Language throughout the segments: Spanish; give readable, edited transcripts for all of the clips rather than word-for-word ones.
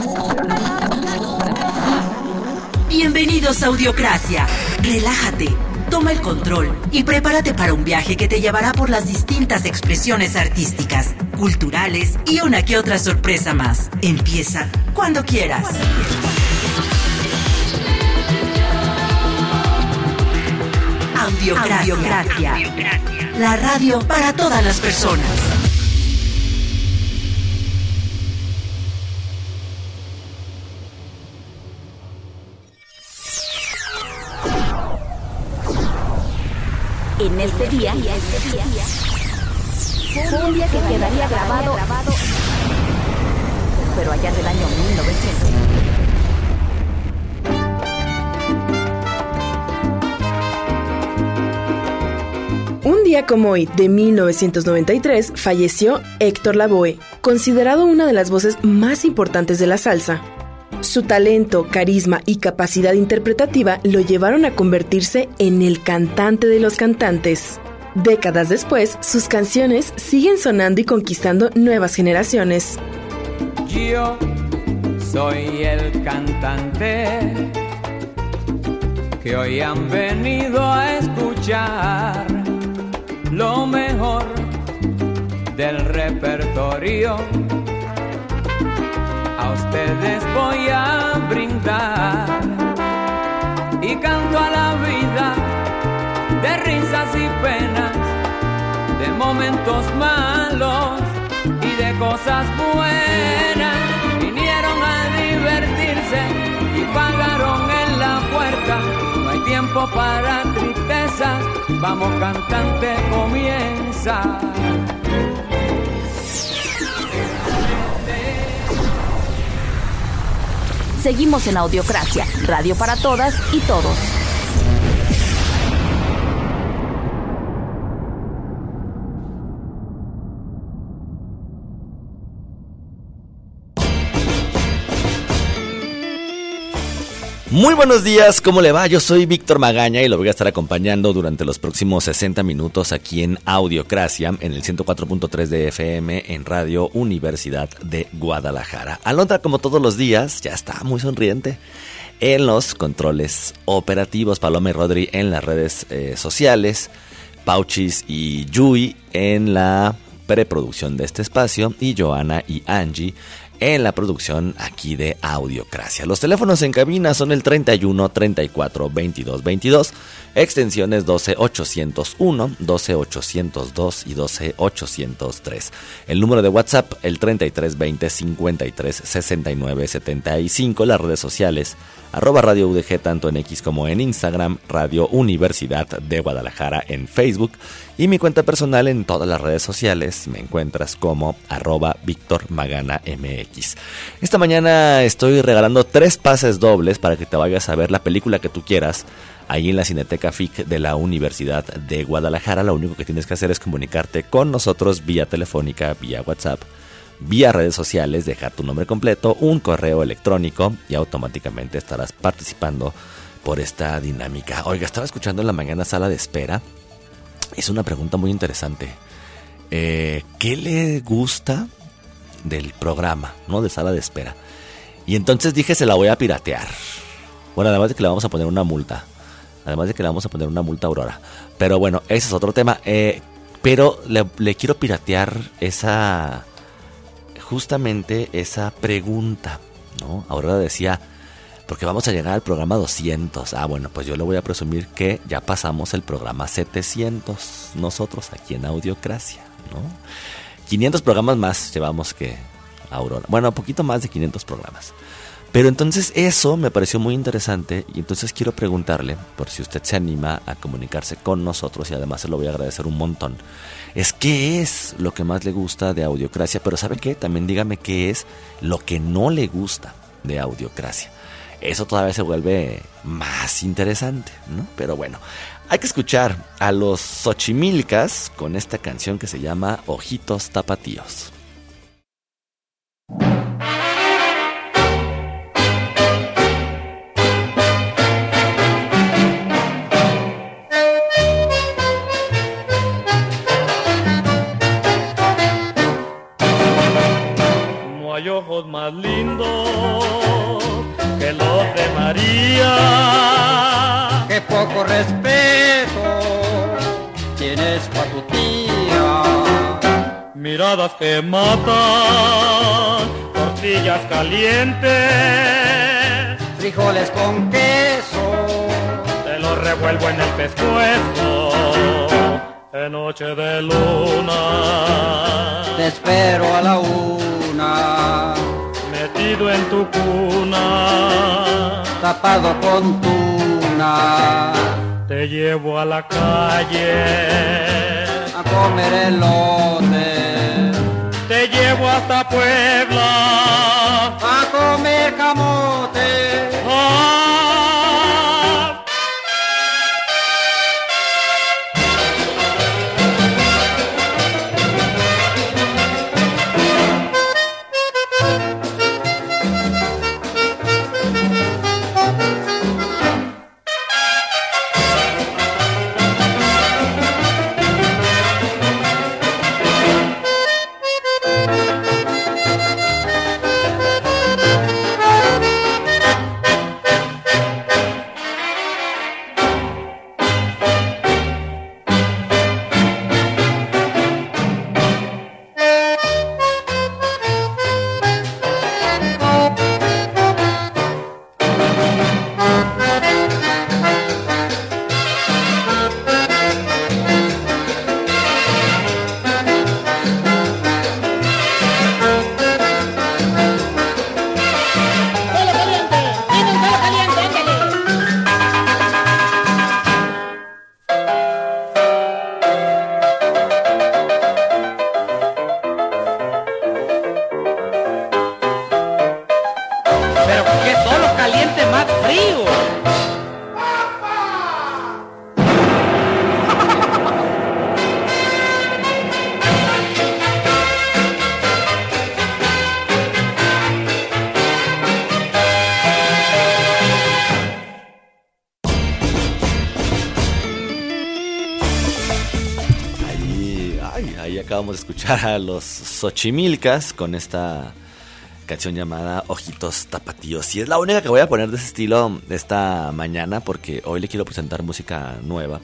Bienvenidos a Audiocracia. Relájate, toma el control y prepárate para un viaje que te llevará por las distintas expresiones artísticas, culturales y una que otra sorpresa más. Empieza cuando quieras. Audiocracia. La radio para todas las personas. En este día fue un día que quedaría grabado, pero allá del año 1900. Un día como hoy, de 1993, falleció Héctor Lavoe, considerado una de las voces más importantes de la salsa. Su talento, carisma y capacidad interpretativa lo llevaron a convertirse en el cantante de los cantantes. Décadas después, sus canciones siguen sonando y conquistando nuevas generaciones. Yo soy el cantante que hoy han venido a escuchar lo mejor del repertorio. A ustedes voy a brindar y canto a la vida de risas y penas, de momentos malos y de cosas buenas. Vinieron a divertirse y pagaron en la puerta. No hay tiempo para tristezas, vamos cantante, comienza. Seguimos en Audiocracia, radio para todas y todos. Muy buenos días, ¿cómo le va? Yo soy Víctor Magaña y lo voy a estar acompañando durante los próximos 60 minutos aquí en Audiocracia, en el 104.3 de FM, en Radio Universidad de Guadalajara. Alondra, como todos los días, ya está muy sonriente. En los controles operativos, Paloma y Rodri en las redes sociales, Pauchis y Yui en la preproducción de este espacio, y Joana y Angie en la producción aquí de Audiocracia. Los teléfonos en cabina son el 31 34 22 22, extensiones 12801, 12802 y 12803. El número de WhatsApp, el 33 20 53 69 75. Las redes sociales, @Radio UDG, tanto en X como en Instagram, Radio Universidad de Guadalajara en Facebook, y mi cuenta personal en todas las redes sociales. Me encuentras como @VictorMaganaMX. Esta mañana estoy regalando 3 pases dobles para que te vayas a ver la película que tú quieras ahí en la Cineteca FIC de la Universidad de Guadalajara. Lo único que tienes que hacer es comunicarte con nosotros vía telefónica, vía WhatsApp, vía redes sociales, dejar tu nombre completo, un correo electrónico, y automáticamente estarás participando por esta dinámica. Oiga, estaba escuchando en la mañana Sala de Espera. Es una pregunta muy interesante. ¿Qué le gusta del programa, no, de Sala de Espera? Y entonces dije, se la voy a piratear. Bueno, además de que le vamos a poner una multa. A Aurora. Pero bueno, ese es otro tema. Pero le quiero piratear justamente esa pregunta, ¿no? Aurora decía, porque vamos a llegar al programa 200. Bueno, pues yo le voy a presumir que ya pasamos el programa 700, nosotros aquí en Audiocracia, ¿no? 500 programas más llevamos que Aurora. Bueno, un poquito más de 500 programas. Pero entonces eso me pareció muy interesante, y entonces quiero preguntarle, por si usted se anima a comunicarse con nosotros, y además se lo voy a agradecer un montón, es qué es lo que más le gusta de Audiocracia. Pero ¿sabe qué? También dígame qué es lo que no le gusta de Audiocracia. Eso todavía se vuelve más interesante, ¿no? Pero bueno, hay que escuchar a los Xochimilcas con esta canción que se llama Ojitos Tapatíos. No hay ojos más lindos que los de María. Qué poco respeto tienes pa' tu tía. Miradas que matan, tortillas calientes, frijoles con queso, te los revuelvo en el pescuezo, en noche de luna. Te espero a la 1, metido en tu cuna, tapado con tuna. Te llevo a la calle a comer elote. Te llevo hasta Puebla a comer camote. Acabamos de escuchar a los Xochimilcas con esta canción llamada Ojitos Tapatíos. Y es la única que voy a poner de ese estilo esta mañana, porque hoy le quiero presentar música nueva,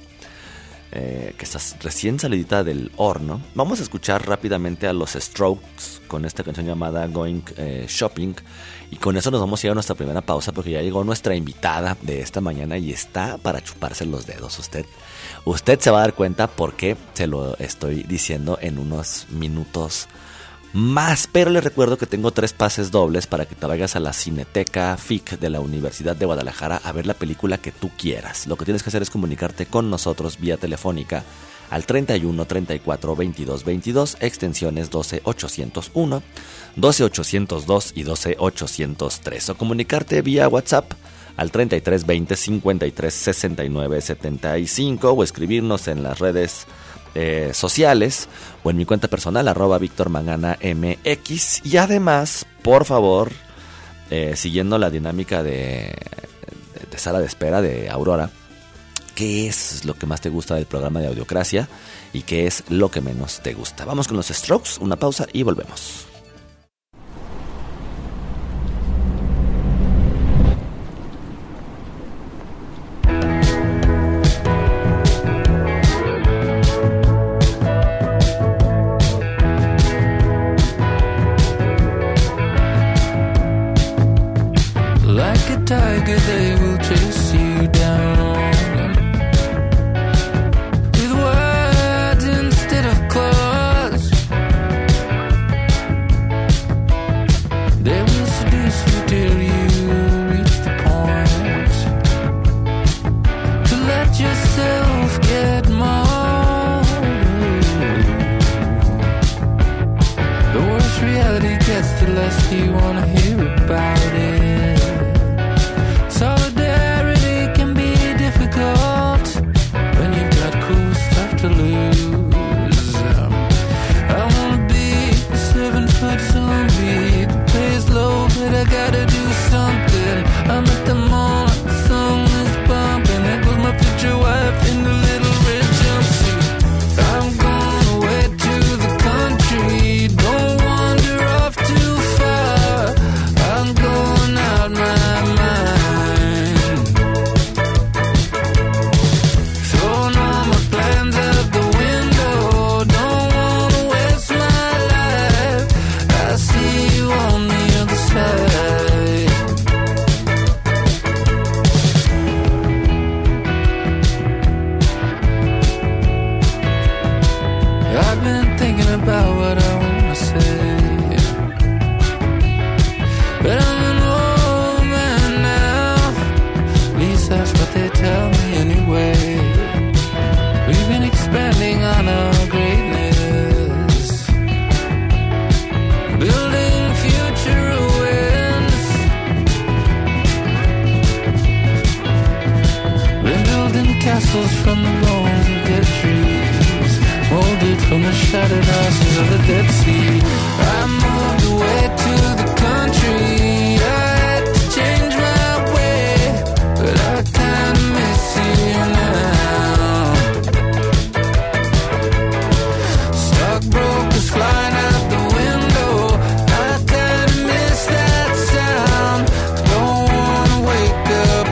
que está recién salidita del horno. Vamos a escuchar rápidamente a los Strokes con esta canción llamada Going Shopping. Y con eso nos vamos a ir a nuestra primera pausa, porque ya llegó nuestra invitada de esta mañana y está para chuparse los dedos. Usted se va a dar cuenta por qué se lo estoy diciendo en unos minutos más. Pero les recuerdo que tengo 3 pases dobles para que te vayas a la Cineteca FIC de la Universidad de Guadalajara a ver la película que tú quieras. Lo que tienes que hacer es comunicarte con nosotros vía telefónica al 31 34 22 22, extensiones 12801, 12802 y 12803, o comunicarte vía WhatsApp al 33 20 53 69 75, o escribirnos en las redes sociales o en mi cuenta personal @VictorMaganaMX. Y además, por favor, siguiendo la dinámica de sala de espera de Aurora, ¿qué es lo que más te gusta del programa de Audiocracia y qué es lo que menos te gusta? Vamos con los Strokes, una pausa y volvemos. Tiger, they will chase you down with words instead of claws. They will seduce you till you reach the point to let yourself get mauled. The worse reality gets, the less you want to hear about it. Solidarity can be difficult when you've got cool stuff to lose. I wanna be a 7-foot zombie that plays low, but I gotta do something. I'm at the mall, the song is bumping. There goes my future wife in the little red jumpsuit. I'm going away to the country, don't wander off too far. but I'm an old man now. At least that's what they tell me anyway. We've been expanding on our greatness, building future ruins. We're building castles from the bones of dead trees, molded from the shattered ashes of the Dead Sea. I moved away to the country. I had to change my way, but I kinda miss you now. Stockbrokers flying out the window. I kinda miss that sound. Don't wanna wake up.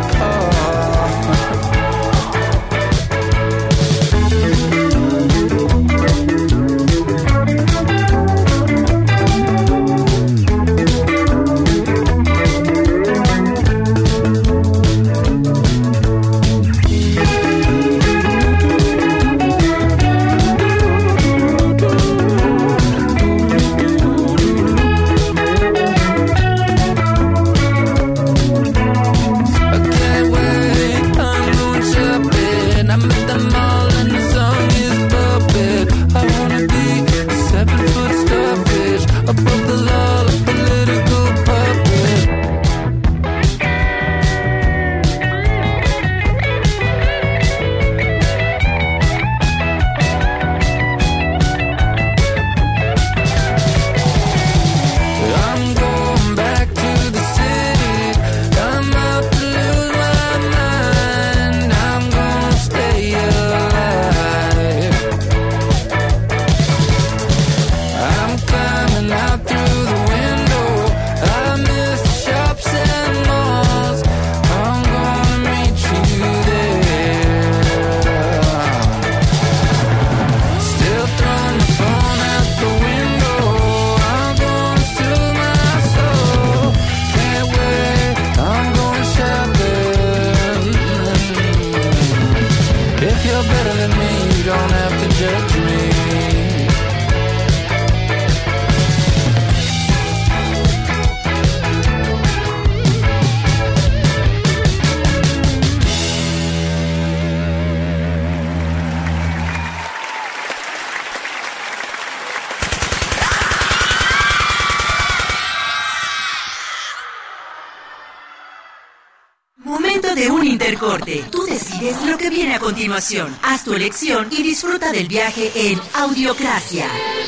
Intercorte. Tú decides lo que viene a continuación. Haz tu elección y disfruta del viaje en Audiocracia.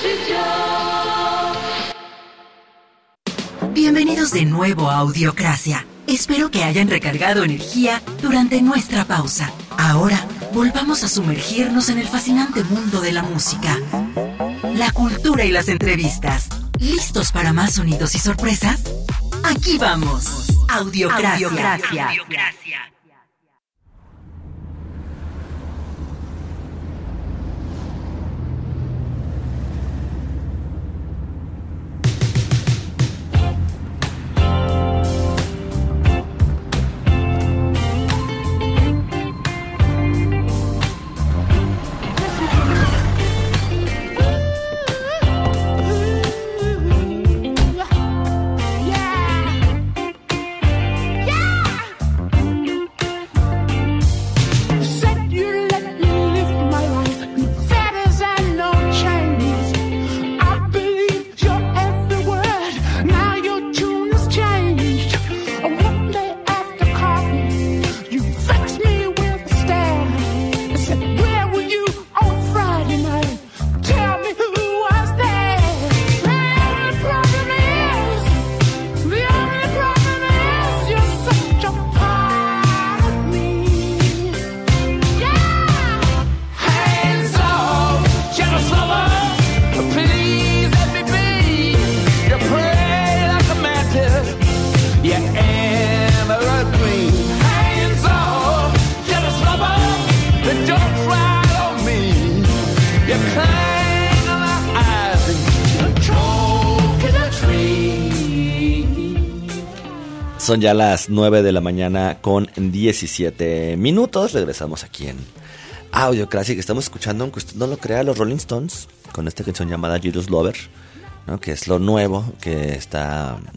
Bienvenidos de nuevo a Audiocracia. Espero que hayan recargado energía durante nuestra pausa. Ahora, volvamos a sumergirnos en el fascinante mundo de la música, la cultura y las entrevistas. ¿Listos para más sonidos y sorpresas? Aquí vamos. Audiocracia. Son ya las 9 de la mañana con 17 minutos. Regresamos aquí en Audiocracia, que estamos escuchando, aunque usted no lo crea, los Rolling Stones, con esta canción llamada Jesus Lover, ¿no? Que es lo nuevo que está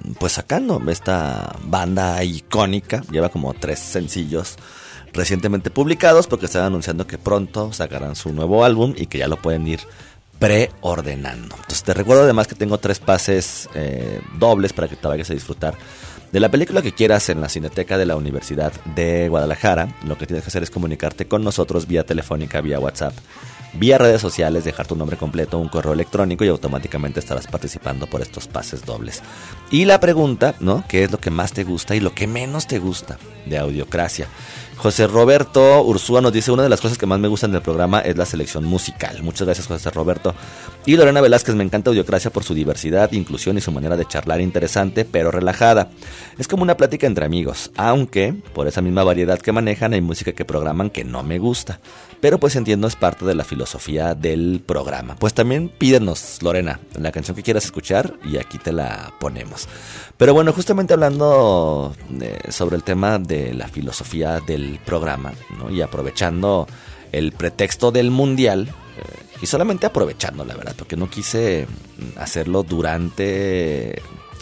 pues sacando esta banda icónica. Lleva como 3 sencillos recientemente publicados, porque están anunciando que pronto sacarán su nuevo álbum y que ya lo pueden ir preordenando. Entonces te recuerdo además que tengo 3 pases dobles para que te vayas a disfrutar de la película que quieras en la Cineteca de la Universidad de Guadalajara. Lo que tienes que hacer es comunicarte con nosotros vía telefónica, vía WhatsApp, vía redes sociales, dejar tu nombre completo, un correo electrónico y automáticamente estarás participando por estos pases dobles. Y la pregunta, ¿no? ¿Qué es lo que más te gusta y lo que menos te gusta de Audiocracia? José Roberto Ursúa nos dice: una de las cosas que más me gustan del programa es la selección musical. Muchas gracias, José Roberto. Y Lorena Velázquez: me encanta Audiocracia por su diversidad, inclusión y su manera de charlar interesante, pero relajada. Es como una plática entre amigos, aunque por esa misma variedad que manejan hay música que programan que no me gusta. Pero pues entiendo, es parte de la filosofía del programa. Pues también pídenos, Lorena, la canción que quieras escuchar y aquí te la ponemos. Pero bueno, justamente hablando sobre el tema de la filosofía del programa, ¿no? Y aprovechando el pretexto del mundial, y solamente aprovechando, la verdad, porque no quise hacerlo durante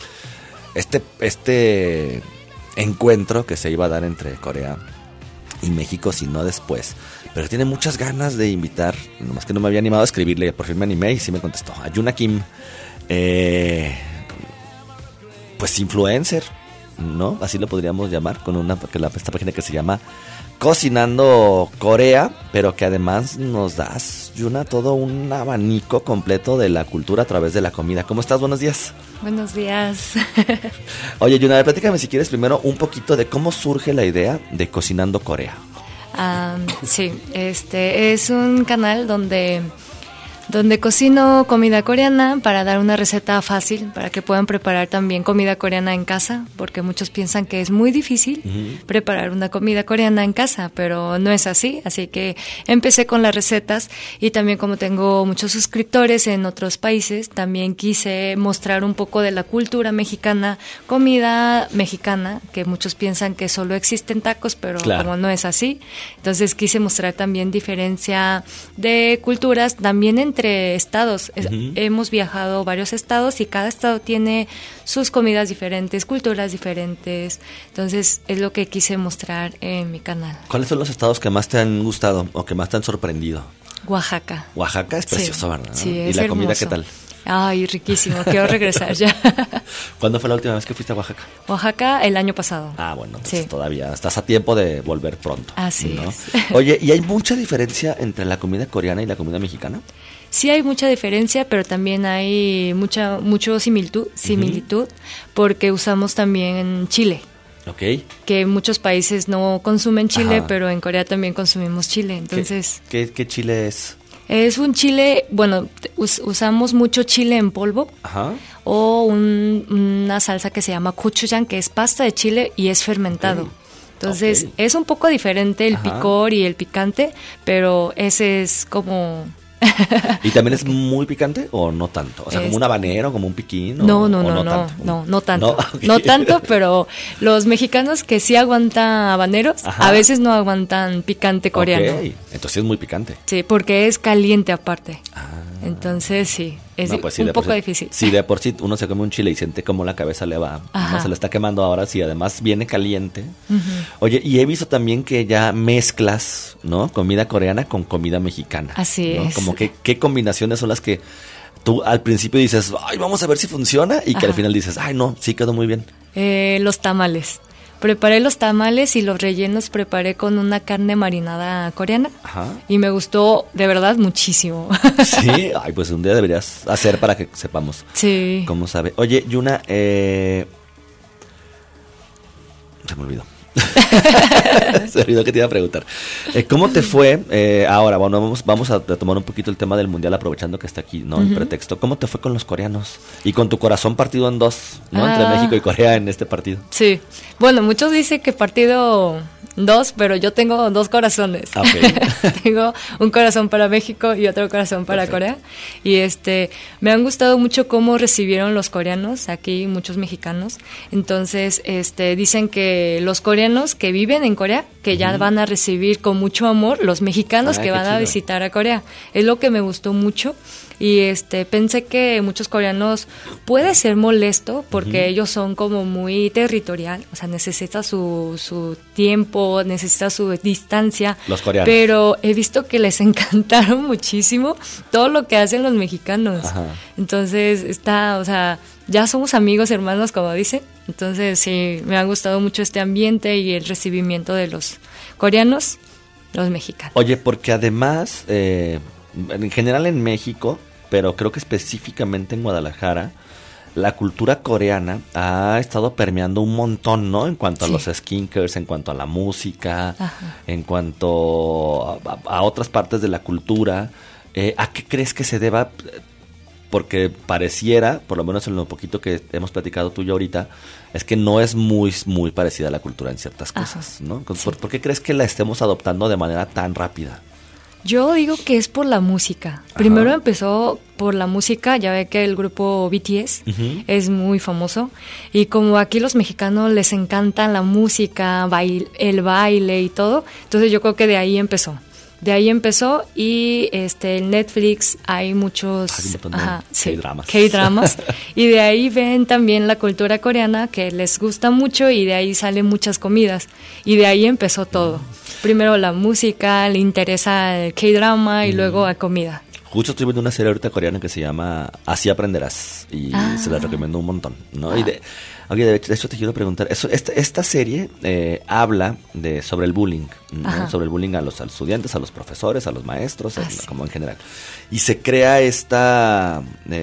este encuentro que se iba a dar entre Corea y México, sino después. Pero tiene muchas ganas de invitar, nomás que no me había animado a escribirle, por fin me animé y sí me contestó. A Yuna Kim, pues influencer, ¿no? Así lo podríamos llamar, con esta página que se llama Cocinando Corea, pero que además nos das, Yuna, todo un abanico completo de la cultura a través de la comida. ¿Cómo estás? Buenos días. Buenos días. Oye, Yuna, platícame si quieres primero un poquito de cómo surge la idea de Cocinando Corea. Sí, es un canal donde cocino comida coreana para dar una receta fácil para que puedan preparar también comida coreana en casa, porque muchos piensan que es muy difícil preparar una comida coreana en casa, pero no es así. Así que empecé con las recetas y también, como tengo muchos suscriptores en otros países, también quise mostrar un poco de la cultura mexicana, comida mexicana, que muchos piensan que solo existen tacos, pero claro, como no es así. Entonces quise mostrar también diferencia de culturas, también entre estados. Hemos viajado varios estados y cada estado tiene sus comidas diferentes, culturas diferentes. Entonces es lo que quise mostrar en mi canal. ¿Cuáles son los estados que más te han gustado o que más te han sorprendido? Oaxaca. Oaxaca es precioso, sí, ¿verdad? Sí, ¿Y es la hermoso. comida qué tal? Ay, riquísimo, quiero regresar ya. ¿Cuándo fue la última vez que fuiste a Oaxaca? Oaxaca el año pasado. Ah, bueno, pues sí, todavía estás a tiempo de volver pronto. Así ¿no? es. Oye, ¿y hay mucha diferencia entre la comida coreana y la comida mexicana? Sí hay mucha diferencia, pero también hay mucho similitud, porque usamos también chile. Ok. Que en muchos países no consumen chile, Ajá, pero en Corea también consumimos chile. Entonces, ¿Qué chile es? Es un chile, bueno, usamos mucho chile en polvo. Ajá. O una salsa que se llama gochujang, que es pasta de chile y es fermentado. Okay. Entonces, es un poco diferente el picor y el picante, pero ese es como... ¿Y también es muy picante o no tanto? O sea, como un habanero, como un piquín. No tanto. Okay. No tanto, pero los mexicanos que sí aguantan habaneros, a veces no aguantan picante coreano. Okay. Entonces es muy picante. Sí, porque es caliente aparte. Entonces sí, es un poco difícil. Si de por sí uno se come un chile y siente como la cabeza le va, no se le está quemando ahora, si además viene caliente. Oye, y he visto también que ya mezclas, ¿no? Comida coreana con comida mexicana. Así, ¿no? Es. Como que qué combinaciones son las que tú al principio dices, ay, vamos a ver si funciona, y que al final dices, ay, no, sí quedó muy bien. Los tamales. Preparé los tamales y los rellenos preparé con una carne marinada coreana. Y me gustó de verdad muchísimo. Sí, ay, pues un día deberías hacer para que sepamos cómo sabe. Oye, Yuna, se me olvidó. Se me olvidó que te iba a preguntar. ¿Cómo te fue? Ahora, bueno, vamos a tomar un poquito el tema del mundial, aprovechando que está aquí, ¿no? El pretexto. ¿Cómo te fue con los coreanos? Y con tu corazón partido en dos, ¿no? Entre México y Corea en este partido. Sí. Bueno, muchos dicen que partido 2, pero yo tengo 2 corazones. Okay. Tengo un corazón para México y otro corazón para Corea. Y me han gustado mucho cómo recibieron los coreanos aquí, muchos mexicanos. Entonces, dicen que los coreanos coreanos que viven en Corea, que ya van a recibir con mucho amor los mexicanos que van a visitar a Corea. Es lo que me gustó mucho. Y pensé que muchos coreanos puede ser molesto porque ellos son como muy territorial, o sea, necesita su tiempo, necesita su distancia. Los coreanos. Pero he visto que les encantaron muchísimo todo lo que hacen los mexicanos. Ajá. Entonces o sea, ya somos amigos, hermanos, como dicen. Entonces sí, me ha gustado mucho este ambiente y el recibimiento de los coreanos, los mexicanos. Oye, porque además, en general en México, pero creo que específicamente en Guadalajara, la cultura coreana ha estado permeando un montón, ¿no? En cuanto a los skincares, en cuanto a la música, en cuanto a otras partes de la cultura. ¿A qué crees que se deba? Porque pareciera, por lo menos en lo poquito que hemos platicado tú y yo ahorita, es que no es muy parecida a la cultura en ciertas cosas, ¿no? ¿Por qué crees que la estemos adoptando de manera tan rápida? Yo digo que es por la música. Primero empezó por la música, ya ve que el grupo BTS es muy famoso, y como aquí los mexicanos les encanta la música, el baile y todo, entonces yo creo que de ahí empezó. Y el Netflix hay muchos K-dramas y de ahí ven también la cultura coreana que les gusta mucho y de ahí salen muchas comidas y de ahí empezó todo. Primero la música, le interesa el K-drama y luego la comida. Justo estoy viendo una serie ahorita coreana que se llama Así Aprenderás y se la recomiendo un montón, ¿no? Y de hecho te quiero preguntar, esta serie habla sobre el bullying, ¿no? Sobre el bullying a los estudiantes, a los profesores, a los maestros, como en general. Y se crea esta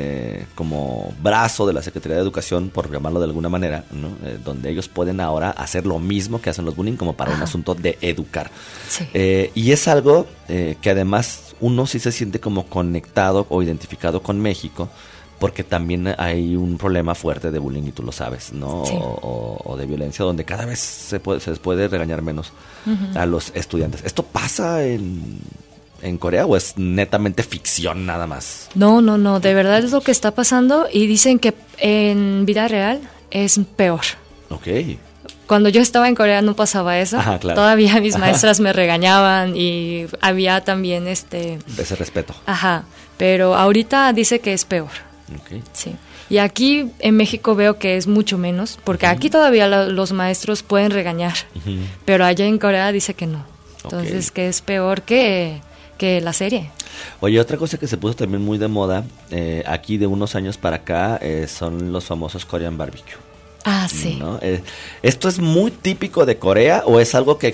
como brazo de la Secretaría de Educación, por llamarlo de alguna manera, ¿no? Donde ellos pueden ahora hacer lo mismo que hacen los bullying como para un asunto de educar. Sí. Y es algo que además uno sí se siente como conectado o identificado con México, porque también hay un problema fuerte de bullying y tú lo sabes, ¿no? Sí. O de violencia, donde cada vez se les puede regañar menos a los estudiantes. ¿Esto pasa en Corea o es netamente ficción nada más? No, de verdad es lo que está pasando y dicen que en vida real es peor. Ok. Cuando yo estaba en Corea no pasaba eso. Ajá, claro. Todavía mis maestras me regañaban y había también ese respeto. Ajá, pero ahorita dice que es peor. Okay. Sí. Y aquí en México veo que es mucho menos, porque aquí todavía los maestros pueden regañar, pero allá en Corea dice que no. Entonces que es peor que la serie. Oye, otra cosa que se puso también muy de moda aquí de unos años para acá son los famosos Korean Barbecue. Ah, sí. ¿No? ¿Esto es muy típico de Corea o es algo que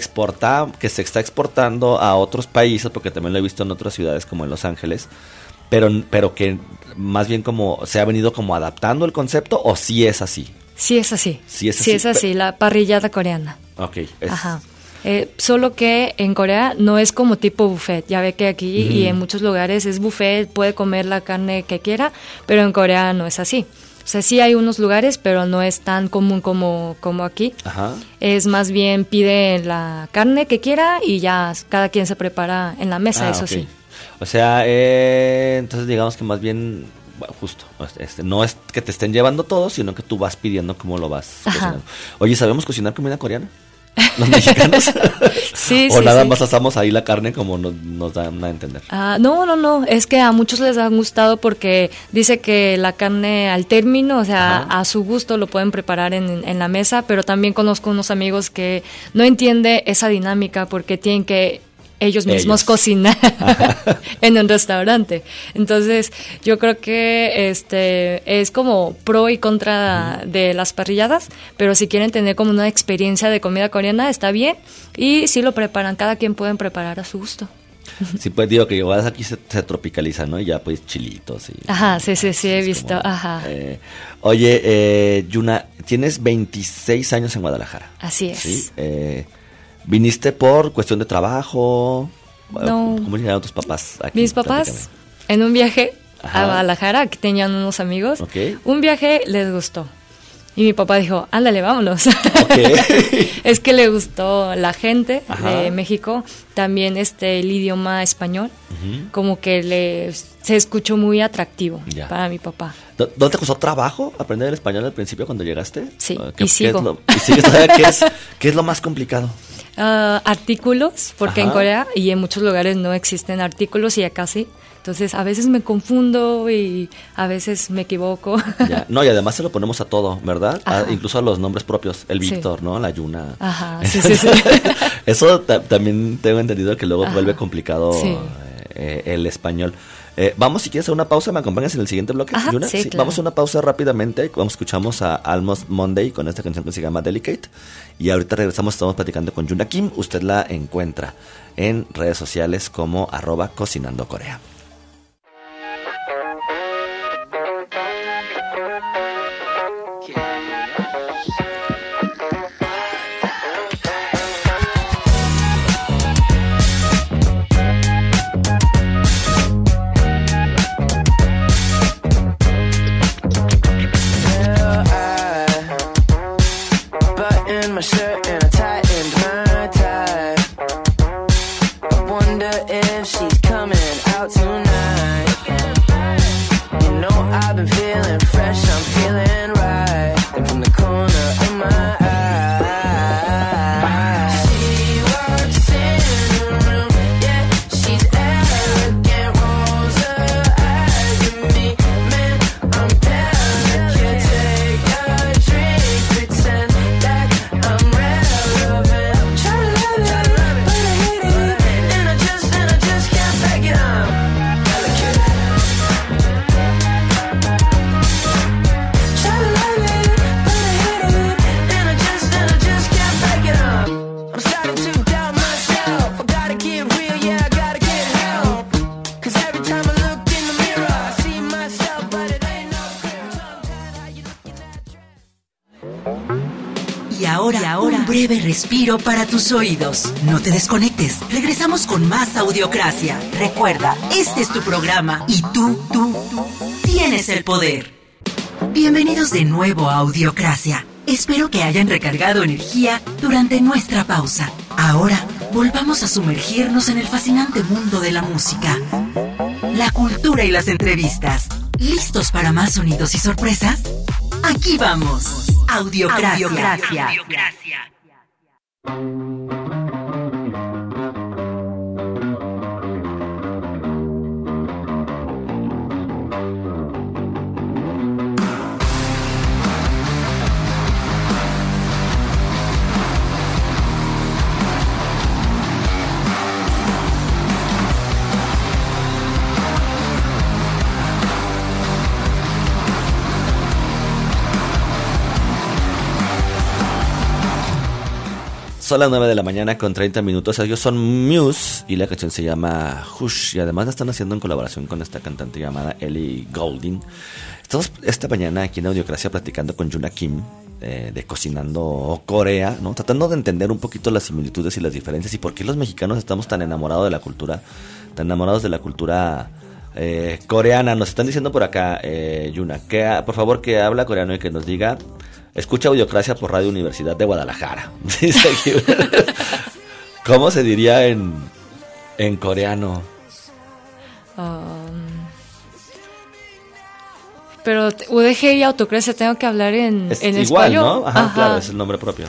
se está exportando a otros países? Porque también lo he visto en otras ciudades como en Los Ángeles, pero que más bien como se ha venido como adaptando el concepto, ¿o sí es así? Sí es así. Sí es así, la parrillada coreana. Ok. Ajá. Solo que en Corea no es como tipo buffet. Ya ve que aquí y en muchos lugares es buffet, puede comer la carne que quiera, pero en Corea no es así. O sea, sí hay unos lugares, pero no es tan común como aquí. Ajá. Es más bien pide la carne que quiera y ya cada quien se prepara en la mesa, eso sí. O sea, entonces digamos que más bien, bueno, justo, no es que te estén llevando todo, sino que tú vas pidiendo cómo lo vas cocinando. Oye, ¿sabemos cocinar comida coreana? ¿Los mexicanos? Sí, ¿O nada más asamos ahí la carne como nos dan a entender? No, es que a muchos les ha gustado porque dice que la carne al término, o sea, a su gusto lo pueden preparar en la mesa, pero también conozco unos amigos que no entienden esa dinámica porque tienen que ellos mismos cocinar en un restaurante. Entonces, yo creo que es como pro y contra de las parrilladas, pero si quieren tener como una experiencia de comida coreana, está bien, y si lo preparan, cada quien pueden preparar a su gusto. Sí, pues digo que igual aquí se tropicaliza, ¿no? Y ya pues chilitos y... Ajá, sí, he visto, como, ajá. Oye, Yuna, tienes 26 años en Guadalajara. Así es. ¿Sí? ¿Viniste por cuestión de trabajo? No. ¿Cómo llegaron tus papás aquí? Mis papás, en un viaje a Guadalajara, que tenían unos amigos, un viaje les gustó. Y mi papá dijo, ándale, vámonos. Okay. Es que le gustó la gente Ajá. de México, también el idioma español, como que se escuchó muy atractivo para mi papá. ¿No te costó trabajo aprender el español al principio cuando llegaste? Sí, ¿Y sigo. ¿Y sigues todavía? ¿Qué es lo más complicado? Artículos, porque en Corea y en muchos lugares no existen artículos y acá sí. Entonces, a veces me confundo y a veces me equivoco. Ya. No, y además se lo ponemos a todo, ¿verdad? Incluso a los nombres propios. El Víctor, ¿no? La Yuna. Ajá, sí. Eso también tengo entendido que luego vuelve complicado el español. Vamos, si quieres, a una pausa. ¿Me acompañas en el siguiente bloque, Yuna? Sí, claro. Vamos a una pausa rápidamente. Escuchamos a Almost Monday con esta canción que se llama Delicate. Y ahorita regresamos, estamos platicando con Yuna Kim. Usted la encuentra en redes sociales como @cocinandocorea. My shirt and I tightened my tie. I wonder if she's coming out tonight. You know I've been feeling fresh, I'm feeling right. And from the corner of my eye, she walks in the room, yeah, she's elegant, rolls her eyes at me. Man, I'm delicate, take a drink, pretend that I'm relevant. Try to love it, but I hate it. And I just can't fake it. I'm delicate. Try to love it, but I hate it. And I just can't fake it. I'm starting to doubt myself. I gotta get real, yeah, I gotta get help. 'Cause every time I look in the mirror, I see myself, but it ain't no clear. How you looking at Y ahora, un breve respiro para tus oídos. No te desconectes. Regresamos con más Audiocracia. Recuerda, este es tu programa y tú tienes el poder. Bienvenidos de nuevo a Audiocracia. Espero que hayan recargado energía durante nuestra pausa. Ahora, volvamos a sumergirnos en el fascinante mundo de la música, la cultura y las entrevistas. ¿Listos para más sonidos y sorpresas? Aquí vamos. Audiocracia. Son las 9 de la mañana con 30 minutos. Ellos son Muse y la canción se llama Hush. Y además la están haciendo en colaboración con esta cantante llamada Ellie Goulding. Estamos esta mañana aquí en Audiocracia platicando con Yuna Kim de Cocinando Corea, ¿no? Tratando de entender un poquito las similitudes y las diferencias y por qué los mexicanos estamos tan enamorados de la cultura, coreana. Nos están diciendo por acá, Yuna, que por favor que habla coreano y que nos diga: escucha Audiocracia por Radio Universidad de Guadalajara. Dice aquí. ¿Cómo se diría en coreano? Pero UDG y Autocracia tengo que hablar en igual, español. ¿no? Ajá, claro, es el nombre propio.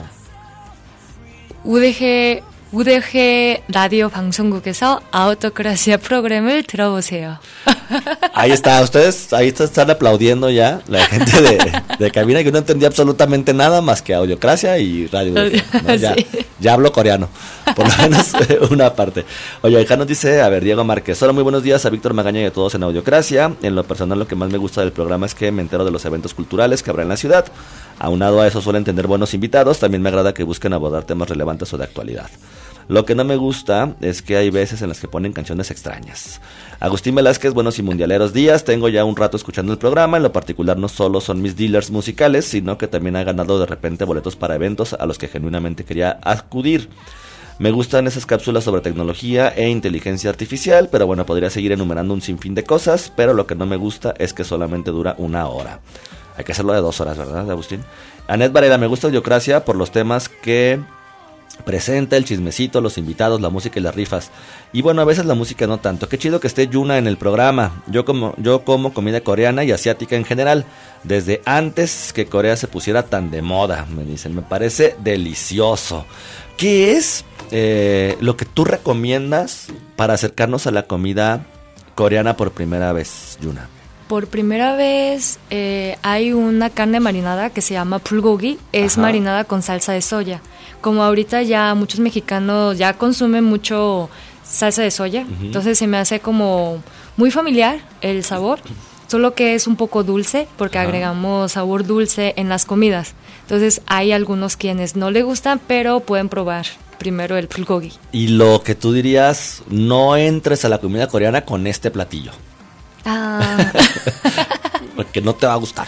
UDG 라디오 방송국에서 아우토크라시아 프로그램을 들어보세요. Ahí está, ustedes ahí están aplaudiendo ya la gente de cabina, que no entendía absolutamente nada más que Audiocracia y Radio, ¿no? Ya hablo coreano, por lo menos una parte. Oye, acá nos dice, Diego Márquez: hola, muy buenos días a Víctor Magaña y a todos en Audiocracia. En lo personal, lo que más me gusta del programa es que me entero de los eventos culturales que habrá en la ciudad. Aunado a eso, suelen tener buenos invitados. También me agrada que busquen abordar temas relevantes o de actualidad. Lo que no me gusta es que hay veces en las que ponen canciones extrañas. Agustín Velázquez: buenos y mundialeros días. Tengo ya un rato escuchando el programa. En lo particular, no solo son mis dealers musicales, sino que también ha ganado de repente boletos para eventos a los que genuinamente quería acudir. Me gustan esas cápsulas sobre tecnología e inteligencia artificial, pero bueno, podría seguir enumerando un sinfín de cosas, pero lo que no me gusta es que solamente dura 1 hora. Hay que hacerlo de 2 horas, ¿verdad, Agustín? Anet Varela, me gusta Audiocracia por los temas que presenta, el chismecito, los invitados, la música y las rifas. Y bueno, a veces la música no tanto. Qué chido que esté Yuna en el programa. Yo como comida coreana y asiática en general, desde antes que Corea se pusiera tan de moda, me dicen. Me parece delicioso. ¿Qué es lo que tú recomiendas para acercarnos a la comida coreana por primera vez, Yuna? Por primera vez hay una carne marinada que se llama bulgogi, es Ajá. marinada con salsa de soya. Como ahorita ya muchos mexicanos ya consumen mucho salsa de soya, entonces se me hace como muy familiar el sabor, solo que es un poco dulce porque Ajá. agregamos sabor dulce en las comidas. Entonces hay algunos quienes no le gustan, pero pueden probar primero el bulgogi. Y lo que tú dirías, no entres a la comida coreana con este platillo, Ah, porque no te va a gustar.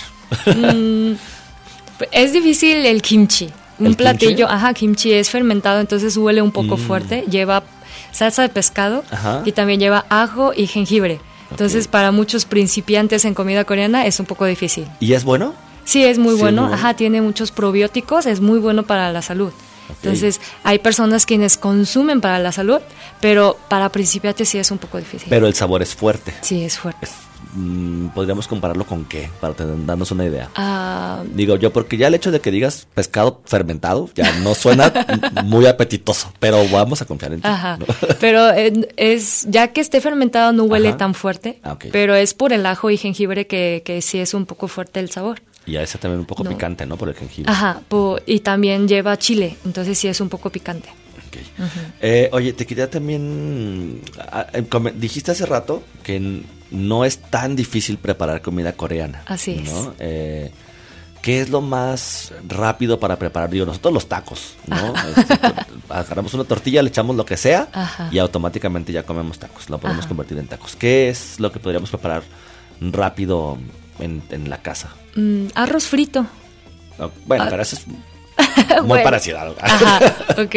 es difícil el kimchi. Un ¿El platillo, kimchi? Kimchi es fermentado, entonces huele un poco fuerte. Lleva salsa de pescado Ajá. y también lleva ajo y jengibre. Entonces, para muchos principiantes en comida coreana es un poco difícil. ¿Y es bueno? Sí, es muy Sí, bueno. muy bueno. Ajá, tiene muchos probióticos, es muy bueno para la salud. Entonces, hay personas quienes consumen para la salud, pero para principiantes sí es un poco difícil. Pero el sabor es fuerte. Sí, es fuerte. ¿Podríamos compararlo con qué? Para darnos una idea. Ah, Digo yo, porque ya el hecho de que digas pescado fermentado ya no suena muy apetitoso, pero vamos a confiar en ti. Ajá, ¿no? pero es ya que esté fermentado no huele Ajá. tan fuerte, Ah, ok. pero es por el ajo y jengibre que sí es un poco fuerte el sabor. Y a ese también un poco No. picante, ¿no? Por el jengibre. Ajá, y también lleva chile, entonces sí es un poco picante. Ok. Oye, te quería también... dijiste hace rato que no es tan difícil preparar comida coreana. Así es. ¿no? ¿Qué es lo más rápido para preparar? Digo, nosotros los tacos, ¿no? Agarramos una tortilla, le echamos lo que sea Ajá. y automáticamente ya comemos tacos. Lo podemos Ajá. convertir en tacos. ¿Qué es lo que podríamos preparar rápido en la casa? Arroz frito. Bueno, pero eso es muy Bueno. parecido a algo. Ajá, ok.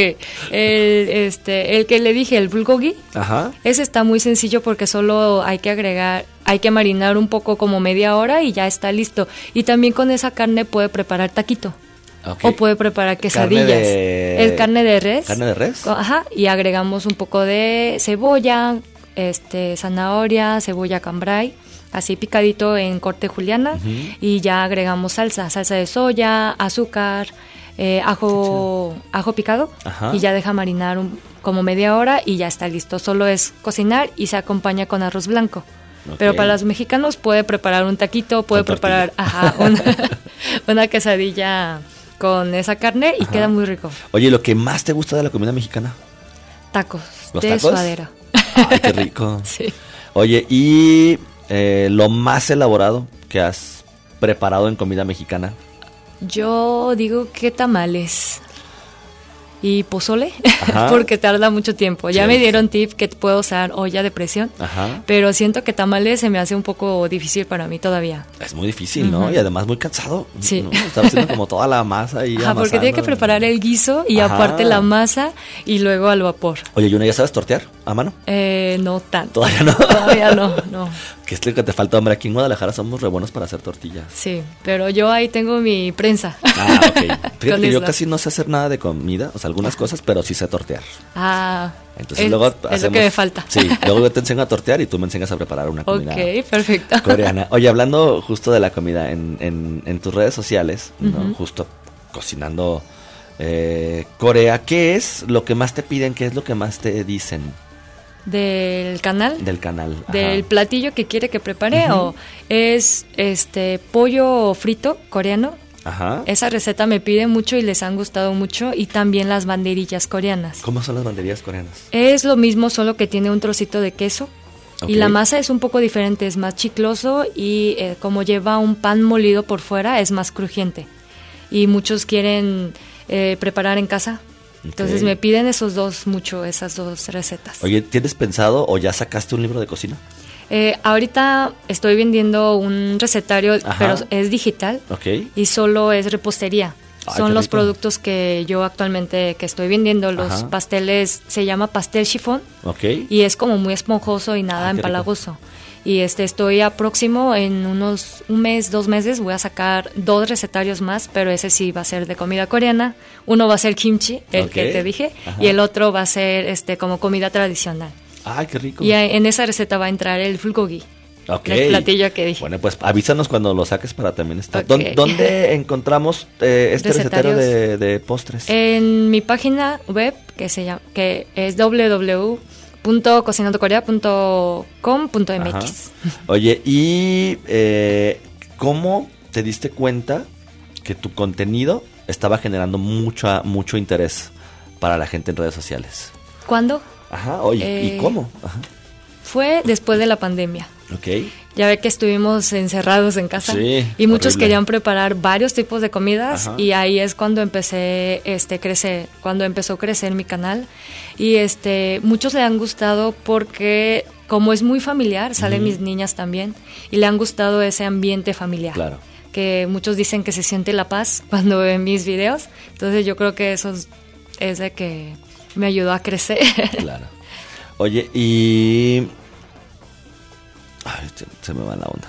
El que le dije, el bulgogi, Ajá. ese está muy sencillo porque solo hay que marinar un poco como media hora y ya está listo. Y también con esa carne puede preparar taquito. Ok. O puede preparar quesadillas. Es carne de res. ¿Carne de res? Ajá, y agregamos un poco de cebolla, zanahoria, cebolla cambray, así picadito en corte juliana, y ya agregamos salsa de soya, azúcar, ajo picado, Ajá. y ya deja marinar como media hora y ya está listo. Solo es cocinar y se acompaña con arroz blanco. Ok. Pero para los mexicanos puede preparar un taquito, puede Con preparar una quesadilla con esa carne y Ajá. queda muy rico. Oye, ¿lo que más te gusta de la comida mexicana? Tacos ¿Los de tacos? suadero. Ay, qué rico. Sí. Oye, ¿y lo más elaborado que has preparado en comida mexicana? Yo digo que tamales y pozole, Ajá. porque tarda mucho tiempo. Ya Sí. me dieron tip que puedo usar olla de presión, Ajá. pero siento que tamales se me hace un poco difícil para mí todavía. Es muy difícil, ¿no? Ujú. Y además muy cansado. Sí. ¿no? Estar haciendo como toda la masa y Ajá, porque tiene que preparar el guiso y Ajá. aparte la masa y luego al vapor. Oye, Yuna, ¿ya sabes tortear a mano? No tanto. Todavía no. Todavía no. ¿Qué es lo que te falta, hombre? Aquí en Guadalajara somos re buenos para hacer tortillas. Sí, pero yo ahí tengo mi prensa. Ah, ok. Fíjate Con que yo eso. casi no sé hacer nada de comida, o sea, algunas cosas, pero sí sé tortear. Ah, Entonces luego es lo que me falta. Sí, luego yo te enseño a tortear y tú me enseñas a preparar una comida Ok, perfecto. coreana. Oye, hablando justo de la comida, en tus redes sociales, ¿no? Ujú. Justo cocinando Corea, ¿qué es lo que más te piden? ¿Qué es lo que más te dicen Del canal. del canal? Ajá. Del platillo que quiere que prepare, Ujú. o es pollo frito coreano. Ajá. Esa receta me piden mucho y les han gustado mucho, y también las banderillas coreanas. ¿Cómo son las banderías coreanas? Es lo mismo, solo que tiene un trocito de queso. Ok. Y la masa es un poco diferente, es más chicloso y como lleva un pan molido por fuera, es más crujiente. Y muchos quieren preparar en casa. Entonces Ok. me piden esas dos recetas. Oye, ¿tienes pensado o ya sacaste un libro de cocina? Ahorita estoy vendiendo un recetario, Ajá. pero es digital Ok. y solo es repostería. Ay, Son qué los rico. productos que yo actualmente que estoy vendiendo. Los Ajá. pasteles, se llama pastel chiffon Ok. y es como muy esponjoso y nada Ay, qué empalagoso. Y estoy a próximo, en unos un mes, 2 meses, voy a sacar 2 recetarios más, pero ese sí va a ser de comida coreana. Uno va a ser kimchi, el que te dije, y el otro va a ser como comida tradicional. ¡Ay, qué rico! Y en esa receta va a entrar el bulgogi, el platillo que dije. Bueno, pues avísanos cuando lo saques para también estar. ¿Dónde encontramos este recetario de postres? En mi página web, que es www.cocinandocorea.com.mx. Oye, ¿y cómo te diste cuenta que tu contenido estaba generando mucho interés para la gente en redes sociales? ¿Cuándo? Ajá, oye, ¿y cómo? Ajá. Fue después de la pandemia. Ok. Ya ve que estuvimos encerrados en casa, sí, y muchos horrible. querían preparar varios tipos de comidas. Ajá. Y ahí es cuando empecé cuando empezó a crecer mi canal, y muchos le han gustado porque como es muy familiar, salen mis niñas también y le han gustado ese ambiente familiar. Claro. Que muchos dicen que se siente la paz cuando ven mis videos. Entonces yo creo que eso es de que me ayudó a crecer. Claro. Oye, y... Ay, se me va la onda.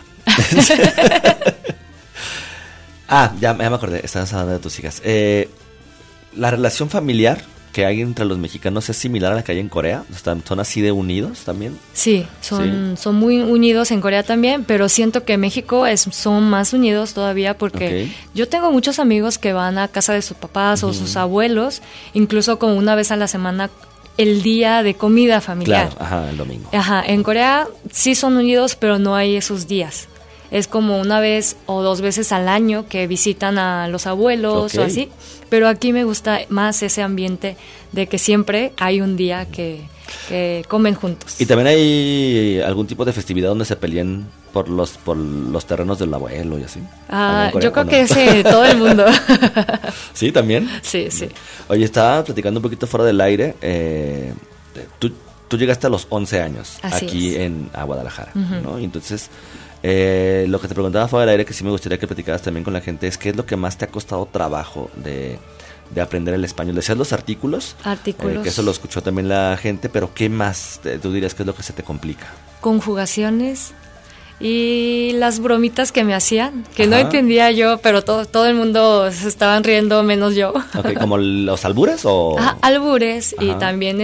Ya me acordé. Estabas hablando de tus hijas. La relación familiar que hay entre los mexicanos es similar a la que hay en Corea. ¿Son así de unidos también? Sí, son muy unidos en Corea también, pero siento que México son más unidos todavía porque yo tengo muchos amigos que van a casa de sus papás o sus abuelos, incluso como una vez a la semana, el día de comida familiar. Claro, el domingo. En Corea sí son unidos, pero no hay esos días. Es como una vez o 2 veces al año que visitan a los abuelos o así. Pero aquí me gusta más ese ambiente de que siempre hay un día que comen juntos. ¿Y también hay algún tipo de festividad donde se peleen por los terrenos del abuelo y así? Yo creo que es todo el mundo. ¿Sí, también? Sí. Oye, estaba platicando un poquito fuera del aire. Tú llegaste a los 11 años aquí a Guadalajara, ¿no? Y entonces, lo que te preguntaba fuera del aire, que sí me gustaría que platicaras también con la gente, es ¿qué es lo que más te ha costado trabajo de aprender el español? Decías los artículos. Que eso lo escuchó también la gente, pero ¿qué más tú dirías que es lo que se te complica? Conjugaciones y las bromitas que me hacían, que no entendía yo, pero todo el mundo se estaban riendo, menos yo. ¿Como los albures o...? Albures. Y también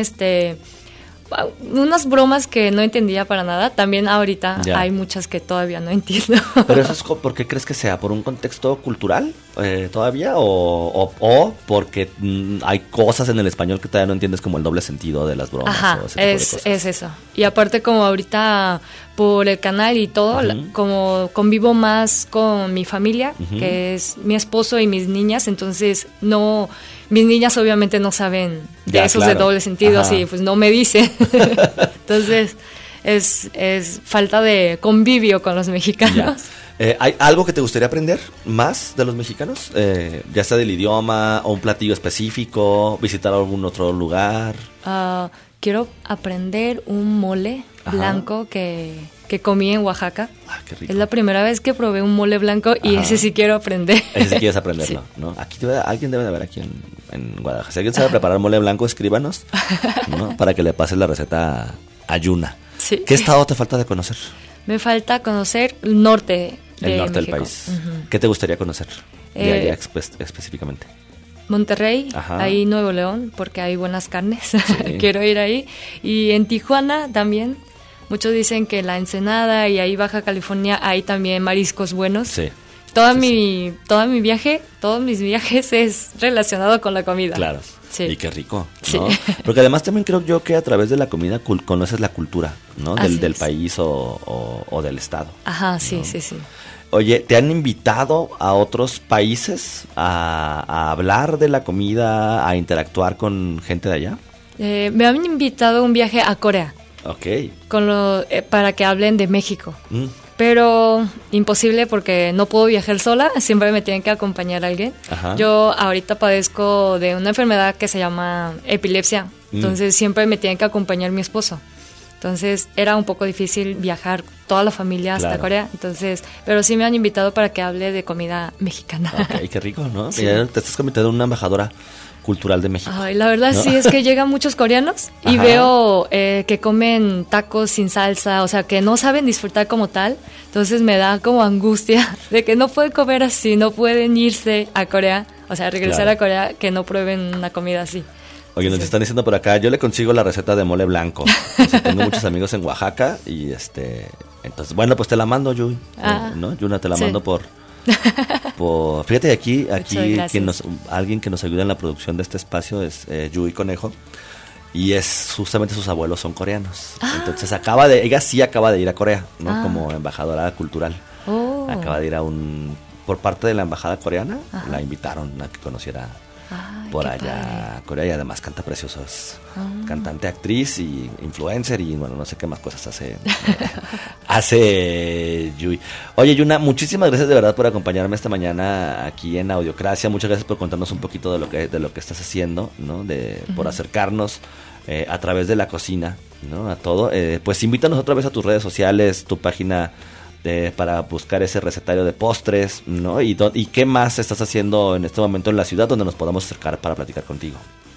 unas bromas que no entendía para nada. También ahorita hay muchas que todavía no entiendo. ¿Pero eso es por qué crees que sea? ¿Por un contexto cultural todavía? ¿O porque hay cosas en el español que todavía no entiendes, como el doble sentido de las bromas? Es eso. Y aparte, como ahorita por el canal y todo, como convivo más con mi familia, que es mi esposo y mis niñas, entonces mis niñas obviamente no saben de esos de doble sentido, así pues no me dicen. Entonces es falta de convivio con los mexicanos. ¿Hay algo que te gustaría aprender más de los mexicanos? Ya sea del idioma o un platillo específico, visitar algún otro lugar. Quiero aprender un mole blanco que comí en Oaxaca. Qué rico. Es la primera vez que probé un mole blanco y ese sí quiero aprender. Ese sí quieres aprenderlo, ¿no? Aquí alguien debe de haber aquí en Guadalajara. Si alguien sabe preparar mole blanco, escríbanos, ¿no? Para que le pases la receta a Yuna. Sí. ¿Qué estado te falta de conocer? Me falta conocer el norte de norte México. del país. ¿Qué te gustaría conocer de allá específicamente? Monterrey, ahí Nuevo León, porque hay buenas carnes. Quiero ir ahí. Y en Tijuana también. Muchos dicen que la Ensenada y ahí Baja California hay también mariscos buenos. Sí. Todos mis viajes es relacionado con la comida. Claro. Sí. Y qué rico, ¿no? Sí. Porque además también creo yo que a través de la comida conoces la cultura, ¿no? Del país o del estado. Ajá, sí, ¿no? sí. Oye, ¿te han invitado a otros países a hablar de la comida, a interactuar con gente de allá? Me han invitado a un viaje a Corea. Para que hablen de México. Pero imposible porque no puedo viajar sola, siempre me tienen que acompañar alguien. Yo ahorita padezco de una enfermedad que se llama epilepsia, entonces siempre me tiene que acompañar mi esposo. Entonces era un poco difícil viajar toda la familia hasta Claro. Corea. Entonces, pero sí me han invitado para que hable de comida mexicana. Ok, qué rico, ¿no? Sí. Ya te estás convirtiendo en una embajadora cultural de México. Ay, la verdad ¿no? sí es que llegan muchos coreanos y Ajá. veo que comen tacos sin salsa, o sea, que no saben disfrutar como tal. Entonces me da como angustia de que no pueden comer así, no pueden irse a Corea, o sea, regresar Claro. a Corea, que no prueben una comida así. Oye, nos están diciendo por acá, yo le consigo la receta de mole blanco. O sea, tengo muchos amigos en Oaxaca y entonces, bueno, pues te la mando, Yui. Ah, ¿No? Yuna, te la sí. mando por fíjate, aquí gracias. alguien que nos ayuda en la producción de este espacio es Yui Conejo. Y es justamente sus abuelos son coreanos. Entonces ella sí acaba de ir a Corea, ¿no? Ah. Como embajadora cultural. Oh. Acaba de ir por parte de la embajada coreana, Ajá. la invitaron a que conociera Ay, por qué allá padre. Corea, y además canta precioso, es Ah. cantante, actriz y influencer y bueno, no sé qué más cosas hace Yui. Oye, Yuna, muchísimas gracias de verdad por acompañarme esta mañana aquí en Audiocracia. Muchas gracias por contarnos un poquito de lo que estás haciendo, ¿no? Por acercarnos a través de la cocina, ¿no? A todo. Pues invítanos otra vez a tus redes sociales, tu página para buscar ese recetario de postres, ¿no? Y qué más estás haciendo en este momento en la ciudad donde nos podamos acercar para platicar contigo.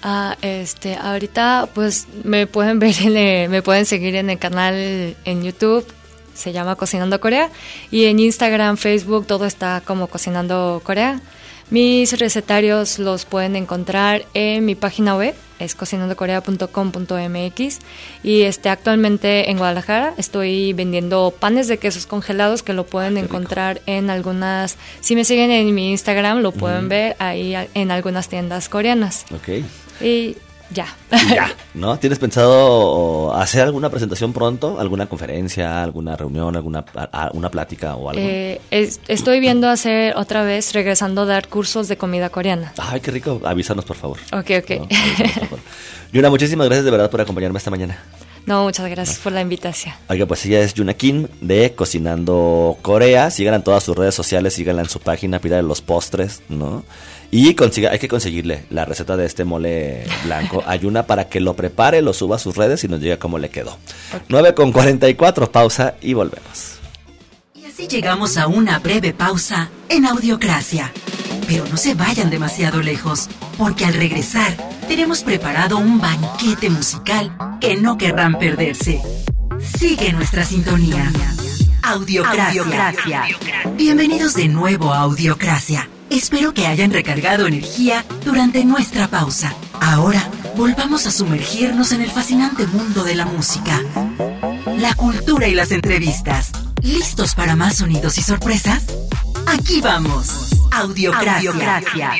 Ahorita pues me pueden ver, me pueden seguir en el canal en YouTube, se llama Cocinando Corea, y en Instagram, Facebook, todo está como Cocinando Corea. Mis recetarios los pueden encontrar en mi página web, es cocinandocorea.com.mx, y actualmente en Guadalajara estoy vendiendo panes de quesos congelados que lo pueden encontrar en algunas, si me siguen en mi Instagram lo pueden ver ahí en algunas tiendas coreanas. Ok. Y ya. Y ya, ¿no? ¿Tienes pensado hacer alguna presentación pronto? ¿Alguna conferencia, alguna reunión, una plática o algo? Estoy viendo hacer otra vez, regresando a dar cursos de comida coreana. Ay, qué rico. Avísanos, por favor. Ok. ¿No? Avísanos, por favor. Yuna, muchísimas gracias de verdad por acompañarme esta mañana. No, muchas gracias por la invitación. Oiga, pues ella es Yuna Kim de Cocinando Corea. Síganla en todas sus redes sociales, síganla en su página, pídale los postres, ¿no? Y hay que conseguirle la receta de este mole blanco a Yuna para que lo prepare, lo suba a sus redes y nos diga cómo le quedó. 9:44, pausa y volvemos. Y así llegamos a una breve pausa en Audiocracia. Pero no se vayan demasiado lejos, porque al regresar tenemos preparado un banquete musical que no querrán perderse. Sigue nuestra sintonía. Audiocracia. Bienvenidos de nuevo a Audiocracia. Espero que hayan recargado energía durante nuestra pausa. Ahora volvamos a sumergirnos en el fascinante mundo de la música, la cultura y las entrevistas. ¿Listos para más sonidos y sorpresas? Aquí vamos. Audiocracia.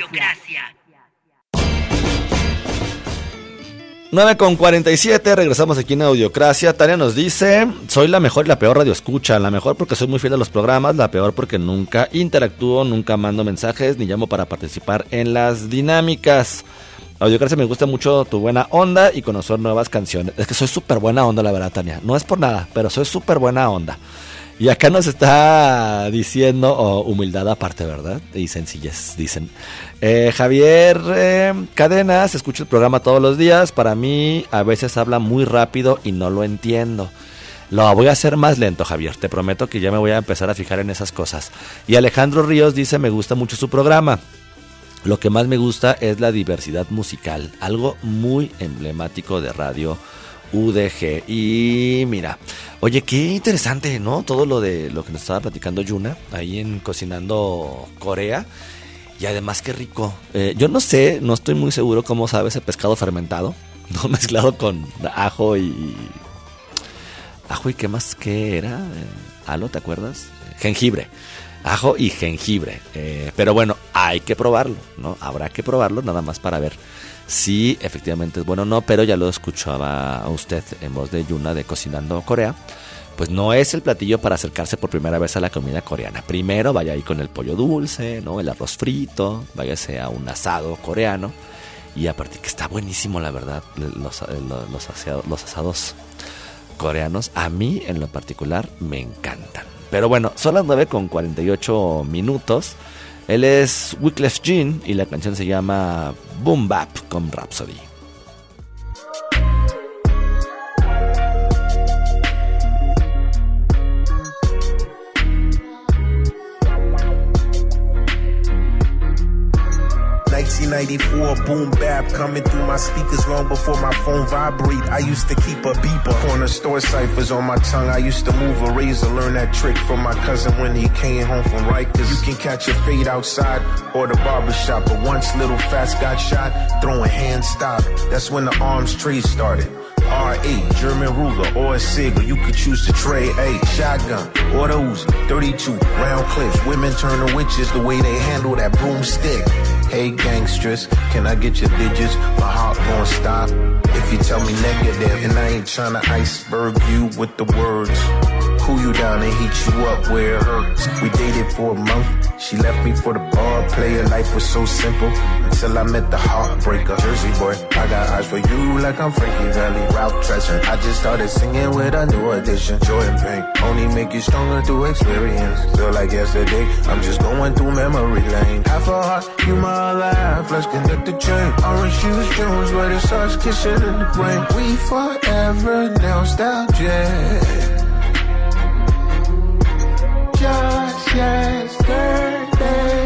9:47, regresamos aquí en Audiocracia. Tania nos dice, soy la mejor y la peor radio escucha. La mejor porque soy muy fiel a los programas, la peor porque nunca interactúo, nunca mando mensajes, ni llamo para participar en las dinámicas. Audiocracia, me gusta mucho tu buena onda y conocer nuevas canciones. Es que soy súper buena onda, la verdad, Tania. No es por nada, pero soy súper buena onda. Y acá nos está diciendo, humildad aparte, ¿verdad? Y sencillez, dicen. Javier Cadenas, escucho el programa todos los días. Para mí, a veces habla muy rápido y no lo entiendo. Lo voy a hacer más lento, Javier. Te prometo que ya me voy a empezar a fijar en esas cosas. Y Alejandro Ríos dice, me gusta mucho su programa. Lo que más me gusta es la diversidad musical. Algo muy emblemático de Radio UDG. Y mira, oye, qué interesante, ¿no? Todo lo que nos estaba platicando Yuna ahí en Cocinando Corea. Y además qué rico. Yo no sé, no estoy muy seguro cómo sabe ese pescado fermentado, ¿no? Mezclado con ajo y qué más, qué era, ¿alo, te acuerdas? Jengibre. Ajo y jengibre. Pero bueno, hay que probarlo, ¿no? Habrá que probarlo nada más para ver si efectivamente es bueno o no, pero ya lo escuchaba a usted en voz de Yuna de Cocinando Corea. Pues no es el platillo para acercarse por primera vez a la comida coreana. Primero vaya ahí con el pollo dulce, ¿no? El arroz frito, váyase a un asado coreano. Y aparte que está buenísimo, la verdad, los asados coreanos, a mí en lo particular me encantan. Pero bueno, son las 9:48. Él es Wyclef Jean y la canción se llama Boom Bap con Rhapsody. 1994, boom bap coming through my speakers long before my phone vibrate. I used to keep a beeper. Corner store ciphers on my tongue. I used to move a razor, learn that trick from my cousin when he came home from Rikers. You can catch a fade outside or the barbershop, but once little Fats got shot, throwing hands stopped. That's when the arms trade started. R8, German Ruger, or a Sig, or you could choose to trade a shotgun, or the Uzi, 32, round clips. Women turn to witches the way they handle that broomstick. Hey gangsters, can I get your digits? My heart won't stop if you tell me negative. And I ain't tryna iceberg you with the words. Cool you down and heat you up where it hurts. We dated for a month, she left me for the bar player. Life was so simple until I met the heartbreaker. Jersey boy, I got eyes for you like I'm Frankie Valli, Ralph Tresvant. I just started singing with a new addition. Joy and pain only make you stronger through experience. Feel like yesterday, I'm just going through memory lane. Half a heart, you my other half. Let's connect the chain. Orange shoes, Jones, where the stars kissing in the brain. We forever nostalgic. Just yesterday.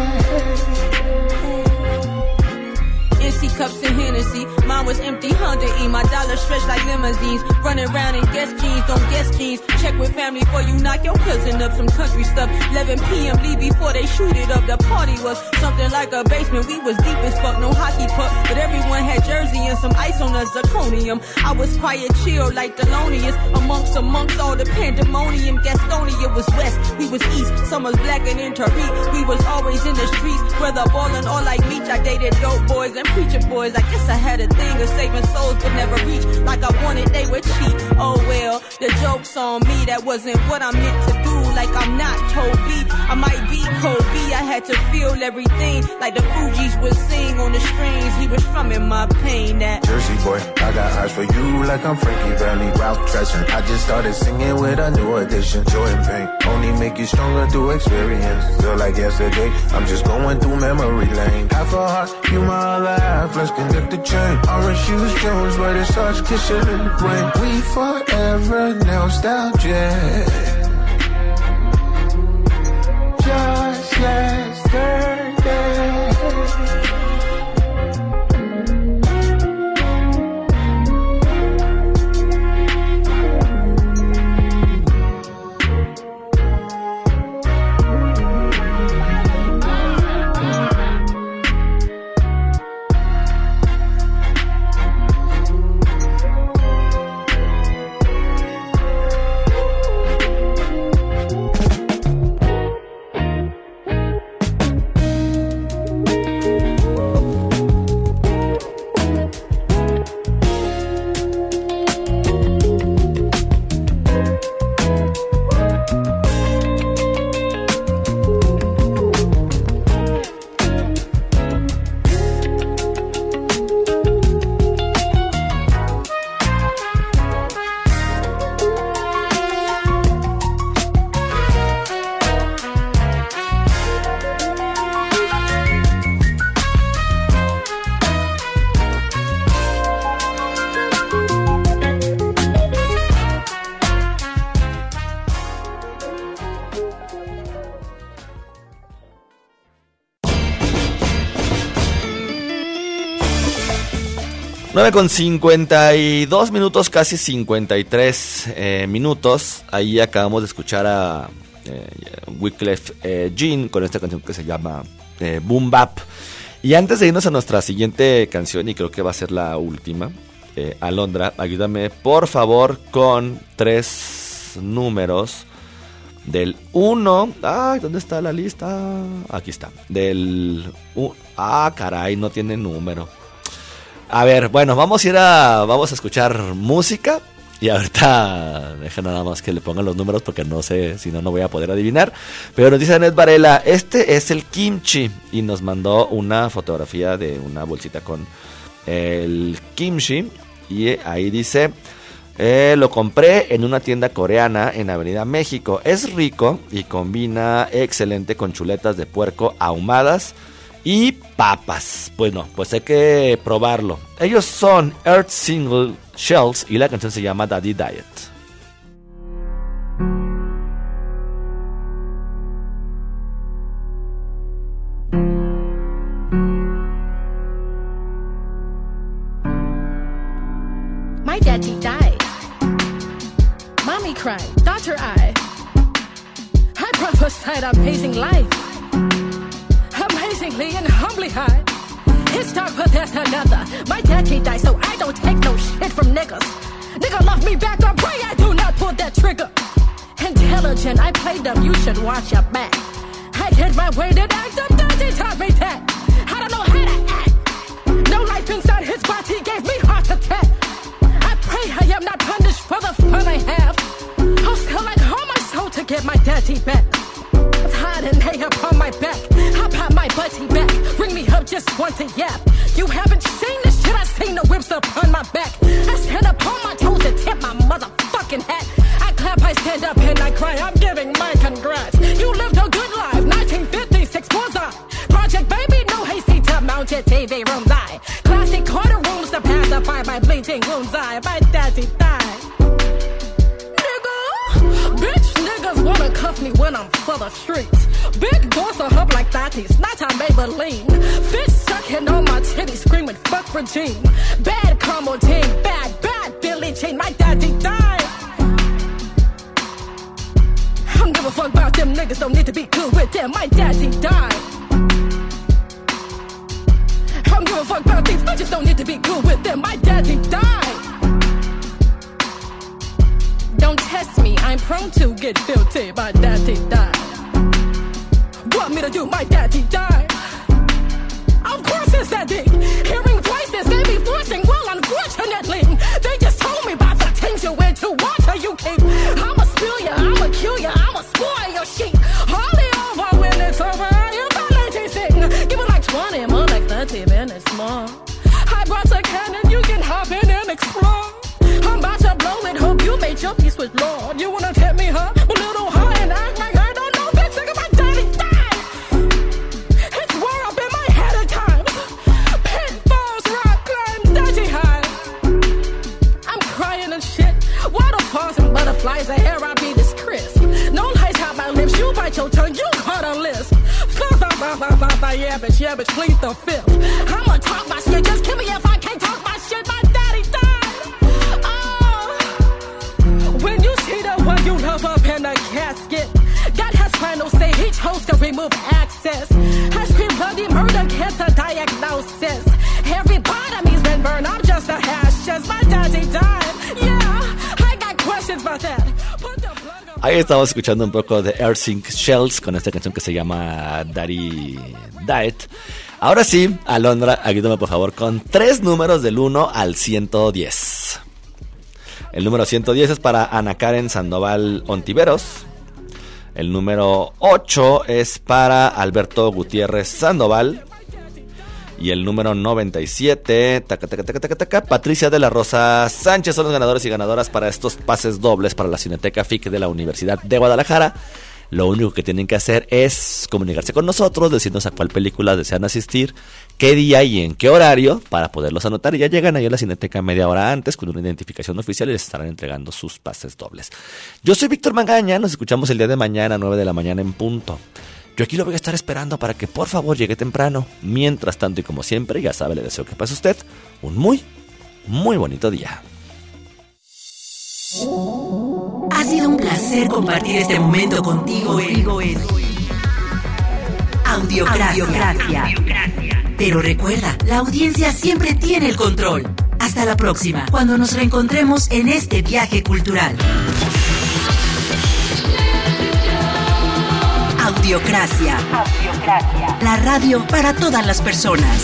NC cups and Hennessy. Mine was empty, Honda E. My dollar stretched like limousines. Running around in guest jeans, don't guess jeans. Check with family before you knock your cousin up. Some country stuff. 11 p.m. leave before they shoot it up. The party was something like a basement. We was deep as fuck, no hockey puck. But everyone had jersey and some ice on the zirconium. I was quiet, chill like Thelonious. Amongst all the pandemonium. Gastonia was west, we was east. Summers black and in Tariq. We was always in the streets. Whether ballin' or like Meech. I dated dope boys and preacher boys. I guess I had a thing of saving souls but never reached like I wanted, they would cheat. Oh well, the joke's on me, that wasn't what I meant to do. Like I'm not Kobe, I might be Kobe. I had to feel everything like the Fugees would sing on the strings. He was strumming my pain. That Jersey boy, I got eyes for you like I'm Frankie Valli, Ralph Tresvant. I just started singing with a new addition. Joy and pain only make you stronger through experience. Feel like yesterday, I'm just going through memory lane. Half a heart, you my other half. Let's connect the chain. Orange shoes, Jones, where the stars kissing in the brain. We forever nostalgic. Just yesterday. Con 52 minutos, casi 53 minutos. Ahí acabamos de escuchar a Wyclef Jean con esta canción que se llama Boom Bap. Y antes de irnos a nuestra siguiente canción, y creo que va a ser la última, Alondra, ayúdame por favor con 3 números del 1. Ay, ¿dónde está la lista? Aquí está. Del caray, no tiene número. A ver, bueno, vamos a escuchar música. Y ahorita deja nada más que le pongan los números porque no sé, si no voy a poder adivinar. Pero nos dice Anet Varela, este es el kimchi. Y nos mandó una fotografía de una bolsita con el kimchi. Y ahí dice, lo compré en una tienda coreana en Avenida México. Es rico y combina excelente con chuletas de puerco ahumadas y papas. Bueno, pues hay que probarlo. Ellos son Earth Single Shells y la canción se llama Daddy Diet. My daddy died. Mommy cried, daughter I prophesied amazing life. Amazingly and humbly high. It's dark, but there's another. My daddy died, so I don't take no shit from niggas. Nigga love me back, I pray I do not pull that trigger. Intelligent, I played them, you should watch your back. I did my way to act up, daddy taught me that. I don't know how to act. No life inside his body gave me heart attack. I pray I am not punished for the fun I have. I'll still like hold my soul to get my daddy back. Tied and hay upon my back. I pop my butty back. Bring me up just once a yap. You haven't seen this shit, I seen the whips upon my back. I stand upon my toes and tip my motherfucking hat. I clap, I stand up and I cry. I'm giving my congrats. You lived a good life, 1956 was I. Project Baby, no hasty to mount your TV rooms. I classic corner rooms to pacify my bleeding wounds. I my daddy died. Bitch, niggas wanna cuff me when I'm for the streets. Big doors are hub like thotties, not a Maybelline. Bitch sucking on my titties, screaming fuck Regine. Bad combo team, bad Billie Jean. My daddy died. I don't give a fuck about them niggas, don't need to be cool with them. My daddy died. I don't give a fuck about these bitches, don't need to be cool with them. My daddy died. Don't test me, I'm prone to get filthy. My daddy died. Want me to do? My daddy died. Of course it's that deep. Hearing voices, they be forcing. Well, unfortunately, they just told me about the things you went to water you keep. I'ma spill ya, I'ma kill ya, I'ma spoil your shit. Only over when it's over. You got lazy sing. Give it like 20 more, like 30 minutes more. I brought a cannon, you can hop in and explore. I'm about to blow it, hope you made your peace with Lord. You wanna tip me, huh? A little high and act like I don't know, bitch, look at my daddy died. It's war up in my head at times. Pitfalls, rock climbs, daddy high. I'm crying and shit. Waterfalls and butterflies, the air I be this crisp. No lights out my lips, you bite your tongue, you caught a lisp. Yeah, bitch, plead the fifth. I'ma talk my shit, just kill me if I can't talk my shit. My daddy died. When you see the one you love up in a casket, God has final say, he chose to remove access. I scream bloody murder, cancer diagnosis. Every part of me's been burned, I'm just a ashes. My daddy died, yeah, I got questions about that. Ahí estamos escuchando un poco de Earthsink Shells con esta canción que se llama Daddy Died. Ahora sí, Alondra, ayúdame por favor con 3 números del 1 al 110. El número 110 es para Ana Karen Sandoval Ontiveros. El número 8 es para Alberto Gutiérrez Sandoval. Y el número 97, Patricia de la Rosa Sánchez son los ganadores y ganadoras para estos pases dobles para la Cineteca FIC de la Universidad de Guadalajara. Lo único que tienen que hacer es comunicarse con nosotros, decirnos a cuál película desean asistir, qué día y en qué horario, para poderlos anotar. Y ya llegan ahí a la Cineteca media hora antes con una identificación oficial y les estarán entregando sus pases dobles. Yo soy Víctor Magaña, nos escuchamos el día de mañana a 9 de la mañana en punto. Yo aquí lo voy a estar esperando para que por favor llegue temprano. Mientras tanto y como siempre, ya sabe, le deseo que pase usted un muy, muy bonito día. Ha sido un placer compartir este momento contigo en Audiocracia. Pero recuerda, la audiencia siempre tiene el control. Hasta la próxima, cuando nos reencontremos en este viaje cultural. Audiocracia. La radio para todas las personas.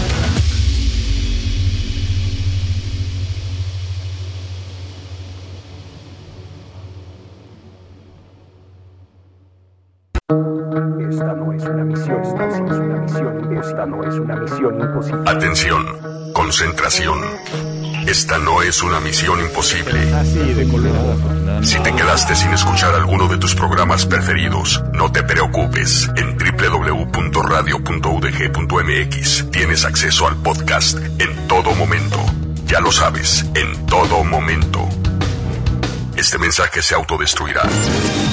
Esta no es una misión, esta no es una misión imposible. Atención, concentración. Esta no es una misión imposible. Si te quedaste sin escuchar alguno de tus programas preferidos, no te preocupes. En www.radio.udg.mx tienes acceso al podcast en todo momento. Ya lo sabes, en todo momento. Este mensaje se autodestruirá.